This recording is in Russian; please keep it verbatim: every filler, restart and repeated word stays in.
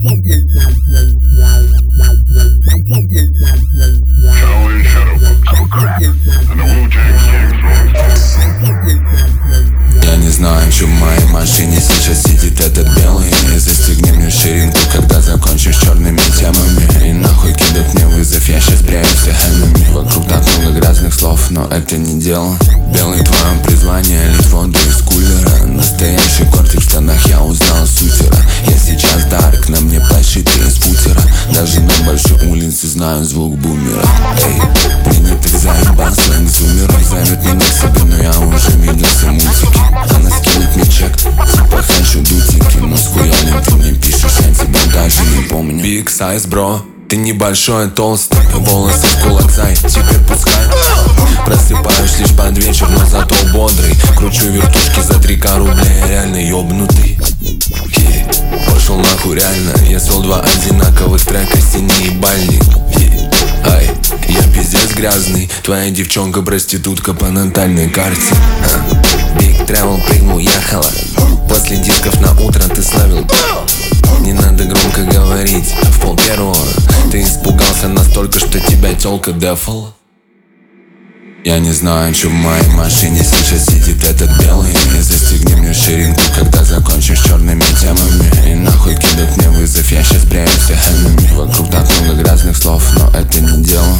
Я не знаю, что в моей машине сейчас сидит этот белый. И застегни мне ширинку, когда закончишь черными темами. И нахуй кидать мне вызов, я сейчас прячусь хэмами. Вокруг так много грязных слов, но это не дело. Белый твое призвание, лить воду из кулера. Настоящий кортик в штанах, я узнал сутера. Я сейчас дарк, на мне пошит из футера. Даже на большой улице знаю звук бумера. Эй, мне так заебал сленг зумеров. Зовет меня к себе, но я уже виделся мультики. Она скинет мне чек, типа хочу дутики. Но с хуялем ты мне пишешь, я тебя даже не помню. Big size, бро, ты небольшой, толстый. Волосы в кулак, зай, теперь пускай. Просыпаюсь лишь под вечер, но зато бодрый. Кручу вертушки за три ка рублей, реально ёбнутый. yeah. Пошел нахуй реально, я свел два одинаковых трека, синий ебальник. yeah. Ай, я пиздец грязный. Твоя девчонка проститутка по натальной карте. Big Travel прыгнул, ехала. После дисков на утро ты словил. Не надо громко говорить, в пол первого ты испугался настолько, что тебя тёлка дефала. Я не знаю, что в моей машине сейчас сидит этот белый. И застегни мне ширинку, когда закончишь черными темами. И нахуй кидать мне вызов, я сейчас прячусь хэмами. Вокруг так много грязных слов, но это не дело.